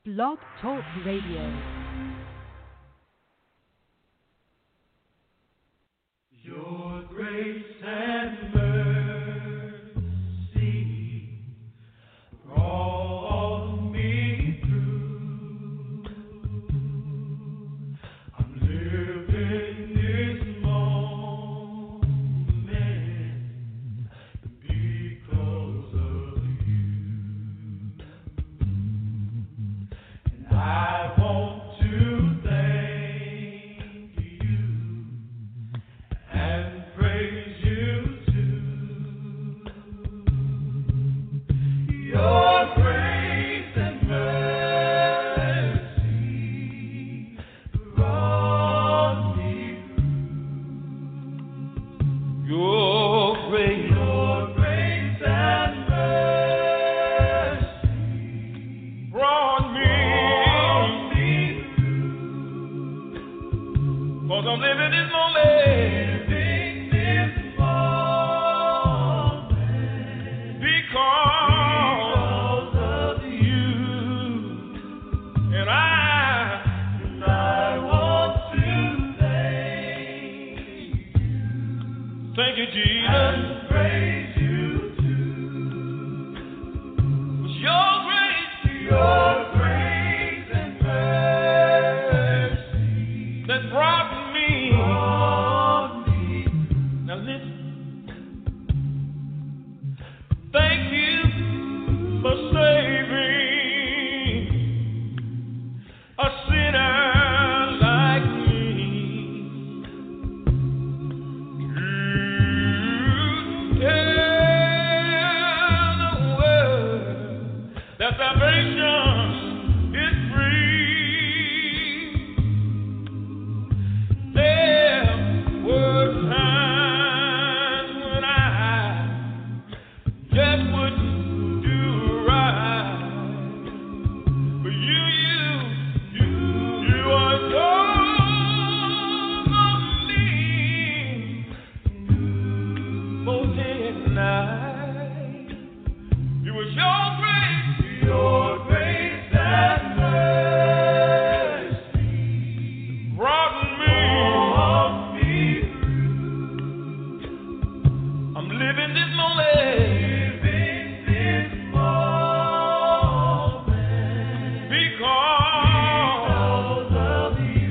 Blog Talk Radio. Your grace and mercy brought me through. I'm living this moment because of you. And I want to thank you and praise you too. Your grace and mercy brought me through. Your grace and mercy brought me through. 'Cause I'm living this moment. Because of you, and I want to thank you, Jesus, and praise you too. 'Cause your grace and mercy that brought me. Now listen. Thank you for saving a sinner like me. You tell the world that salvation is free. There were times when I just wouldn't do right, but you are so me, both day and night. It was your grace and mercy brought me through. I'm living this moment. Because of you,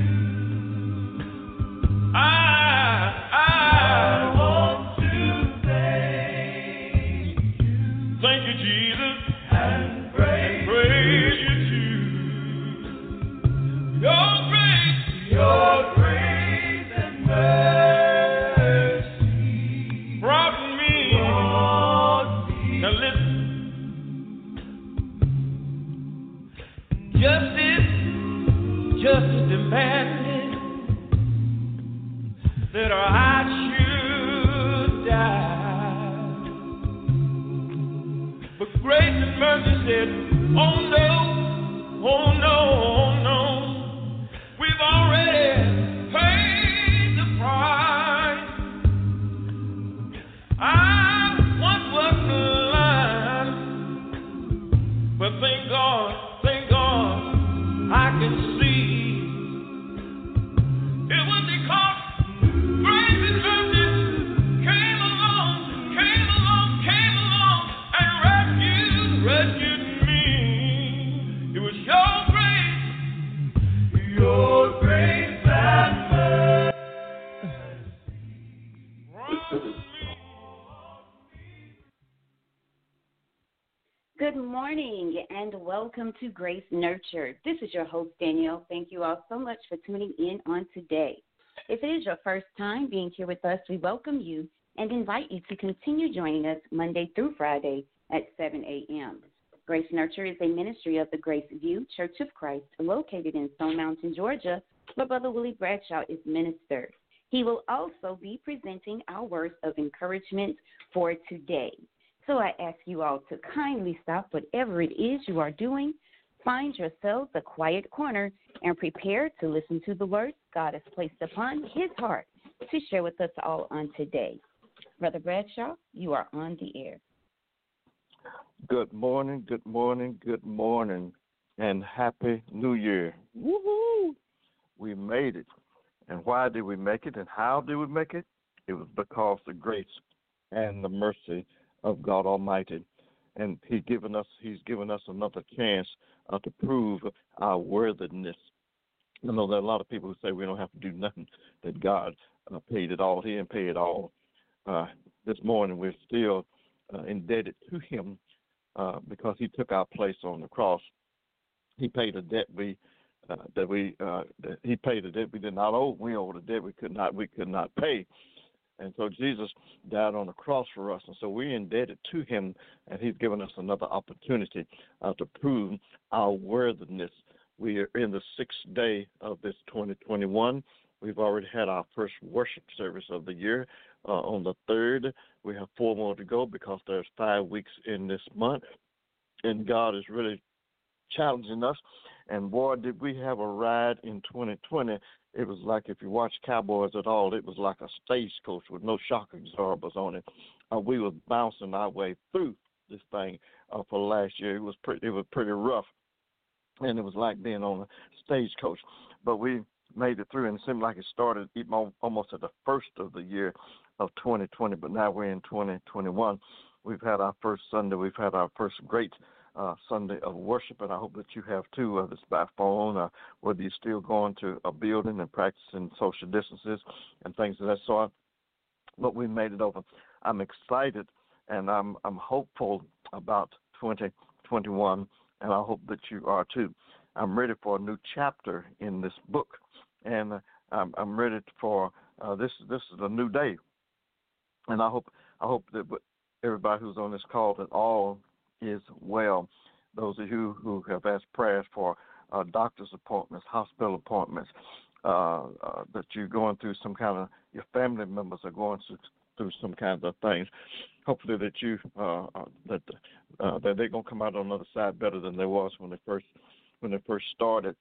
I want to thank you, Jesus, and praise you too. Your grace and mercy brought me. Now listen. Justice demanded that I should die, but grace and mercy said, oh no, oh no, oh no, we've already paid the price. I once was blind, but thank God, I can see. It was because grace and mercy came along and rescued me. It was your grace and mercy. Good morning and welcome to Grace Nurtured. This is your host, Danielle. Thank you all so much for tuning in on today. If it is your first time being here with us, we welcome you and invite you to continue joining us Monday through Friday at 7 a.m. Grace Nurture is a ministry of the Grace View Church of Christ located in Stone Mountain, Georgia, where Brother Willie Bradshaw is minister. He will also be presenting our words of encouragement for today. So I ask you all to kindly stop whatever it is you are doing, find yourselves a quiet corner, and prepare to listen to the words God has placed upon his heart to share with us all on today. Brother Bradshaw, you are on the air. Good morning, good morning, good morning. and Happy New Year. Woohoo! We made it. And why did we make it and how did we make it? It was because the grace and the mercy of God Almighty. And He's given us another chance to prove our worthiness. You know, there are a lot of people who say we don't have to do nothing, that God paid it all. He didn't pay it all. This morning we're still indebted to Him because He took our place on the cross. He paid a debt He paid a debt we did not owe. We owed a debt we could not pay. And so Jesus died on the cross for us. And so we're indebted to Him, and He's given us another opportunity to prove our worthiness. We are in the 6th day of this 2021. We've already had our first worship service of the year on the 3rd. We have 4 more to go because there's 5 weeks in this month. And God is really challenging us. And boy, did we have a ride in 2020. It was like, if you watch Cowboys at all, it was like a stagecoach with no shock absorbers on it. We was bouncing our way through this thing for last year. It was pretty rough, and it was like being on a stagecoach. But we made it through, and it seemed like it started almost at the first of the year of 2020. But now we're in 2021. We've had our first Sunday. We've had our first great Sunday of worship, and I hope that you have too, whether it's by phone, whether you're still going to a building and practicing social distances and things of that sort. But we made it over. I'm excited, and I'm hopeful about 2021, and I hope that you are too. I'm ready for a new chapter in this book, and I'm ready for this is a new day, and I hope that everybody who's on this call, that all is well. Those of you who have asked prayers for doctor's appointments, hospital appointments, that you're going through your family members are going through some kinds of things. Hopefully that that they're gonna come out on the other side better than they was when they first started.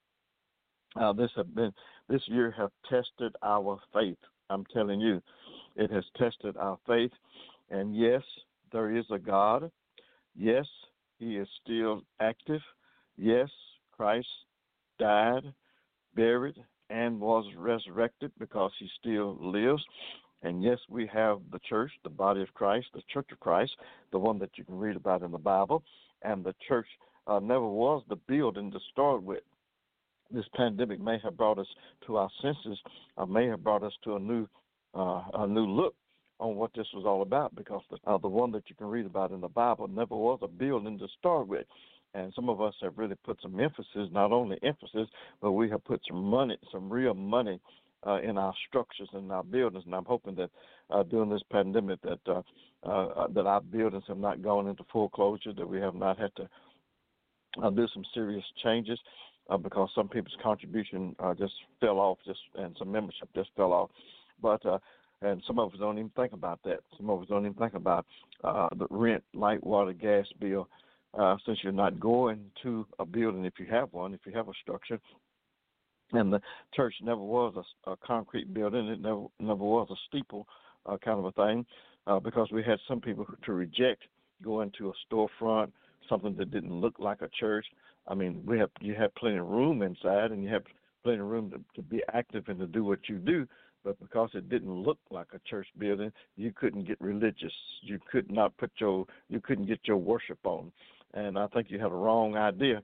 This year have tested our faith. I'm telling you, it has tested our faith. And yes, there is a God. Yes, He is still active. Yes, Christ died, buried, and was resurrected because He still lives. And yes, we have the church, the body of Christ, the church of Christ, the one that you can read about in the Bible. And the church never was the building to start with. This pandemic may have brought us to our senses, may have brought us to a new look on what this was all about, because the one that you can read about in the Bible never was a building to start with. And some of us have really put some emphasis, not only emphasis, but we have put some money, some real money in our structures and our buildings. And I'm hoping that during this pandemic that our buildings have not gone into full closure, that we have not had to do some serious changes because some people's contribution just fell off, and some membership just fell off. But and some of us don't even think about that. Some of us don't even think about the rent, light, water, gas bill, since you're not going to a building if you have one, if you have a structure. And the church never was a concrete building. It never was a steeple kind of a thing because we had some people to reject going to a storefront, something that didn't look like a church. I mean, you have plenty of room inside, and you have plenty of room to be active and to do what you do. But because it didn't look like a church building, you couldn't get religious. You couldn't get your worship on. And I think you had a wrong idea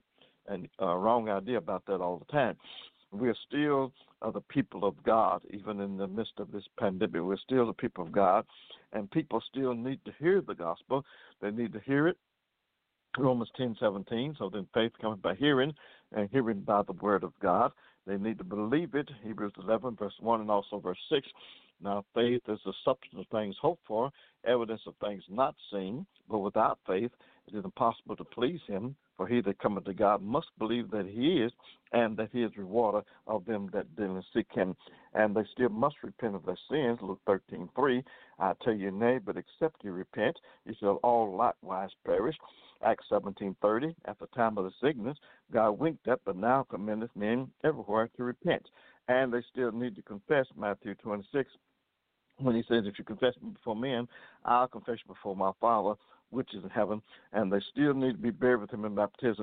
about that all the time. We're still the people of God, even in the midst of this pandemic. We're still the people of God, and people still need to hear the gospel. They need to hear it. Romans 10:17. So then faith comes by hearing, and hearing by the word of God. They need to believe it. Hebrews 11, verse 1, and also verse 6. Now, faith is the substance of things hoped for, evidence of things not seen. But without faith, it is impossible to please Him. For he that cometh to God must believe that He is, and that He is rewarder of them that diligently seek Him. And they still must repent of their sins. Luke 13:3. I tell you, nay, but except you repent, you shall all likewise perish. Acts 17:30. At the time of the sickness, God winked at, but now commandeth men everywhere to repent. And they still need to confess. Matthew 26. When He says, if you confess me before men, I'll confess you before my Father, which is in heaven. And they still need to be buried with Him in baptism.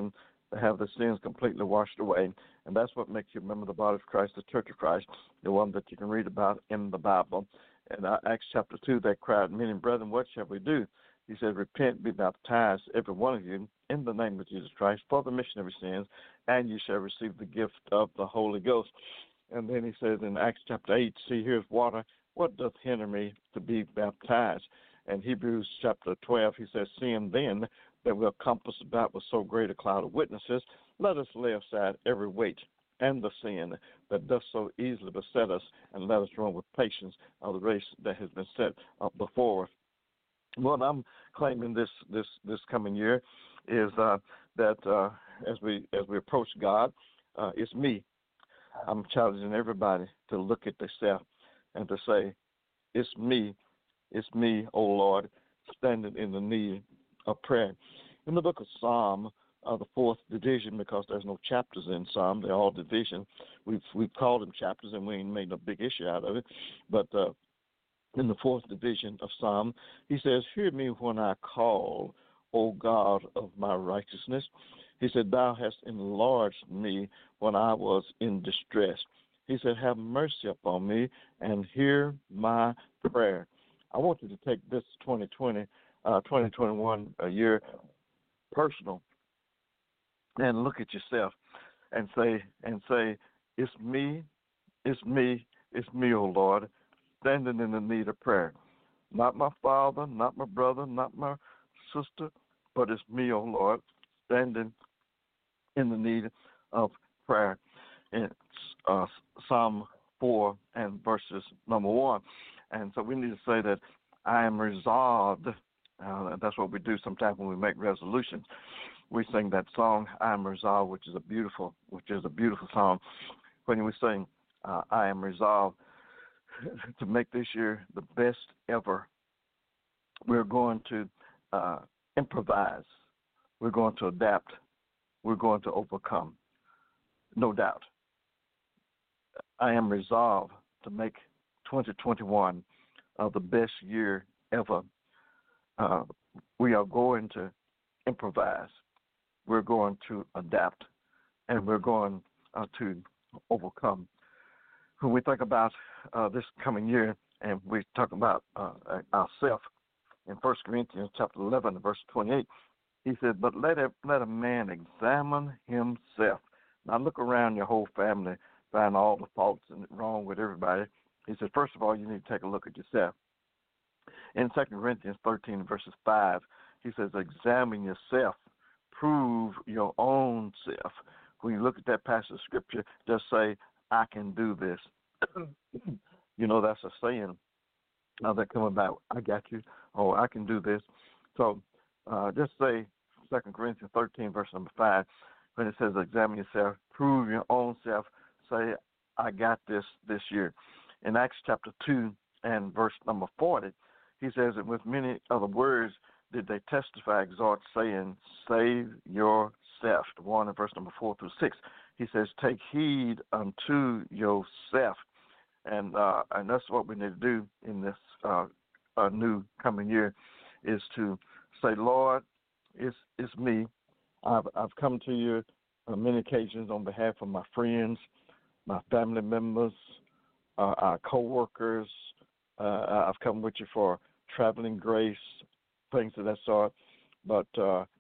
to have the sins completely washed away. And that's what makes you remember the body of Christ, the church of Christ, the one that you can read about in the Bible. And Acts chapter 2, they cried, many brethren, what shall we do? He said, repent, be baptized, every one of you, in the name of Jesus Christ, for the remission of your sins, and you shall receive the gift of the Holy Ghost. And then he says in Acts chapter 8, see, here's water. What doth hinder me to be baptized? And Hebrews chapter 12, he says, seeing then that we are compassed about with so great a cloud of witnesses, let us lay aside every weight and the sin that doth so easily beset us, and let us run with patience of the race that has been set up before us. What I'm claiming this coming year is that as we approach God, it's me. I'm challenging everybody to look at themselves and to say, it's me, O Lord, standing in the need of prayer. In the book of Psalm, the fourth division, because there's no chapters in Psalm, they're all division. We've called them chapters, and we ain't made no big issue out of it. But in the fourth division of Psalm, he says, hear me when I call, O God of my righteousness. He said, thou hast enlarged me when I was in distress. He said, have mercy upon me and hear my prayer. I want you to take this 2021 year personal and look at yourself and say, it's me, O Lord, standing in the need of prayer. Not my father, not my brother, not my sister, but it's me, O Lord, standing in the need of prayer. In Psalm 4 and verses number 1. And so we need to say that I am resolved. That's what we do sometimes when we make resolutions. We sing that song, I am resolved, which is a beautiful song. When we sing, I am resolved to make this year the best ever, we're going to improvise. We're going to adapt. We're going to overcome. No doubt. I am resolved to make 2021 the best year ever. We are going to improvise. We're going to adapt. And we're going to overcome. When we think about this coming year, and we talk about ourselves, in 1 Corinthians chapter 11, verse 28, he said, but let a man examine himself. Now look around your whole family, find all the faults and wrong with everybody. He said, first of all, you need to take a look at yourself. In 2 Corinthians 13, verses 5, he says, examine yourself, prove your own self. When you look at that passage of Scripture, just say, I can do this. That's a saying that come about, I got you, or I can do this. So just say 2 Corinthians 13, verse number 5, when it says examine yourself, prove your own self, say, I got this year. In Acts chapter 2 and verse number 40, he says that with many other words did they testify, exhort, saying, save yourself. The one in verse number 4 through 6. He says, take heed unto yourself. And that's what we need to do in this new coming year, is to say, Lord, it's me. I've come to you on many occasions on behalf of my friends, my family members, our co-workers. I've come with you for traveling grace, things of that sort. But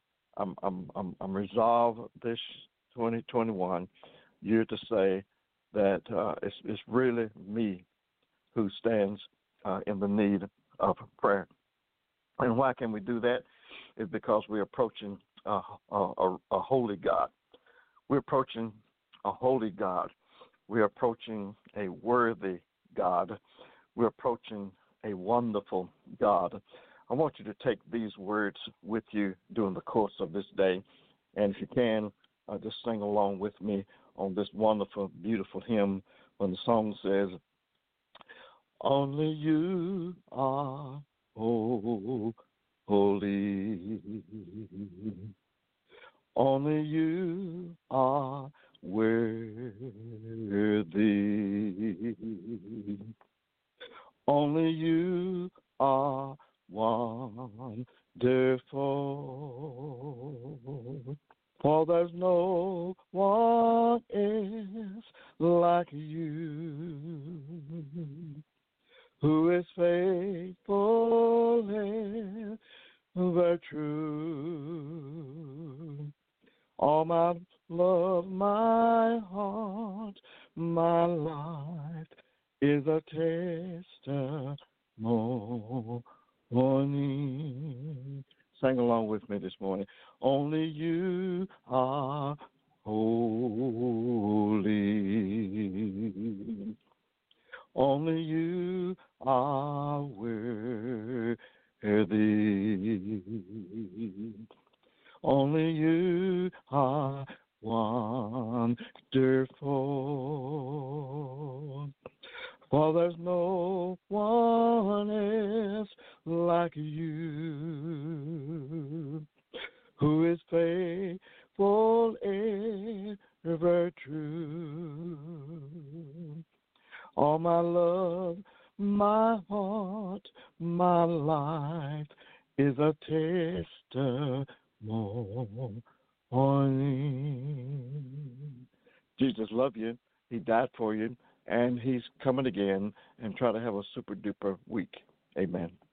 I'm resolved this 2021 year to say that it's really me who stands in the need of prayer. And why can we do that? Is because we're approaching a holy God. We're approaching a holy God. We're approaching a worthy God. We're approaching a wonderful God. I want you to take these words with you during the course of this day. And if you can, just sing along with me on this wonderful, beautiful hymn when the song says, only you are holy. Only you are worthy. Only you are wonderful. For there's no like you, who is faithful ever true. All my love, my heart, my life is a testimony. Sing along with me this morning. Only you are holy. Only you are worthy. Only you are wonderful. For there's no one else like you, who is faithful ever true. All my love, my heart, my life is a testimony. Jesus loved you. He died for you. And he's coming again and try to have a super duper week. Amen.